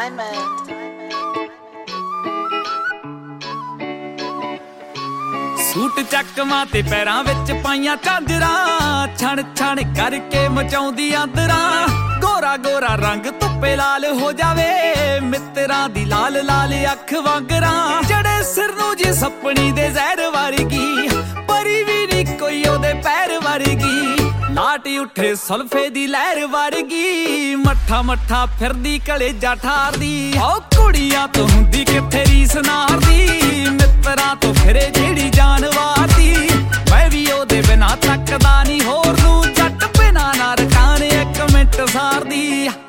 suit चकमा ते पैरां विच पाइयां झांजरां छण छण करके मचाउंदियां दरां गोरा गोरा रंग धुप्पे लाल हो जावे मित्तरां दी लाल लाल अख वांगरां जड़े सिर नूं जी सपनी दे जहर वर्गी परी भी नी कोई ओदे पैर वर्गी लाटी उठे सुल्फे दी लहर वर्गी मट्ठा मट्ठा फिरदी कलेजा ठारदी ओ कुड़ियां तो हुंदी किथे रीस नारदी मित्तरां तो फिरे जेड़ी जान वारदी मैं भी ओदे बिना तकदा नी होर नूं जट बिना ना रकाने एक मिंट सारदी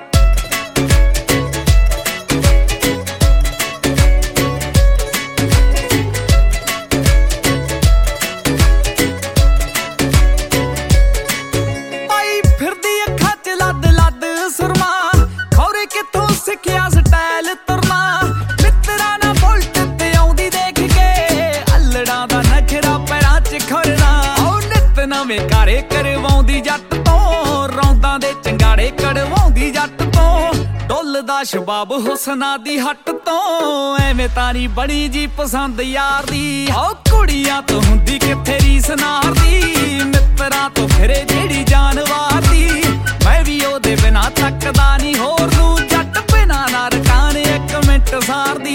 सिखिया स्टाइल तुरना मित्तरां ना बुलट ते आउंदी देख के अल्लड़ां दा नखरा पैरां च खरना ओ नित नवें कारे करवाउंदी जट तों रौंदां दे चंगाड़े कड़वाउंदी जट तों डुलदा शबाब हुस्ना दी हट तों एवें तारी बड़ी जी पसंद यार दी ओ कुड़ियां तो हुंदी किथे रीस नारदी मित्तरां तो फिरे जेड़ी जान वारदी मैं भी ओदे बिना तकदा नी होर नूं जट बिना ना रकाने एक मिंट सारदी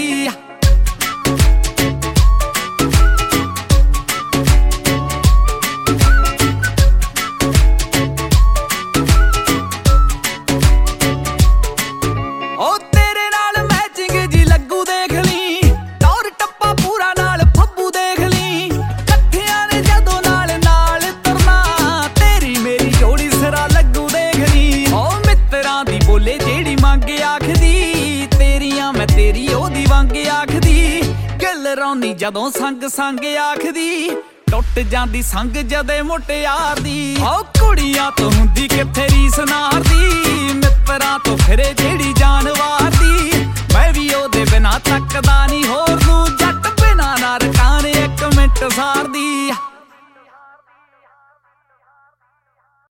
ओ तेरे नाल मैचिंग जी लगू देख ली टौर टप्पा पूरा नाल फब्बू देख ली कट्ठियां ने जदों नाल नाल तुरना तेरी मेरी जोड़ी सिरा लगू देख ली ओ मित्तरां दी बोले जेड़ी मंगे आखदी तेरियां मैं तेरी ओदी वांगे आखदी गल रौनी जदों संग संग आखदी टुट जांदी संग जदे मुटियार दी ओ कुड़ियां तो हुंदी किथे रीस नारदी मित्तरां तो फिरे जेड़ी जान वारदी मैं भी ओदे बिना तकदा नी हो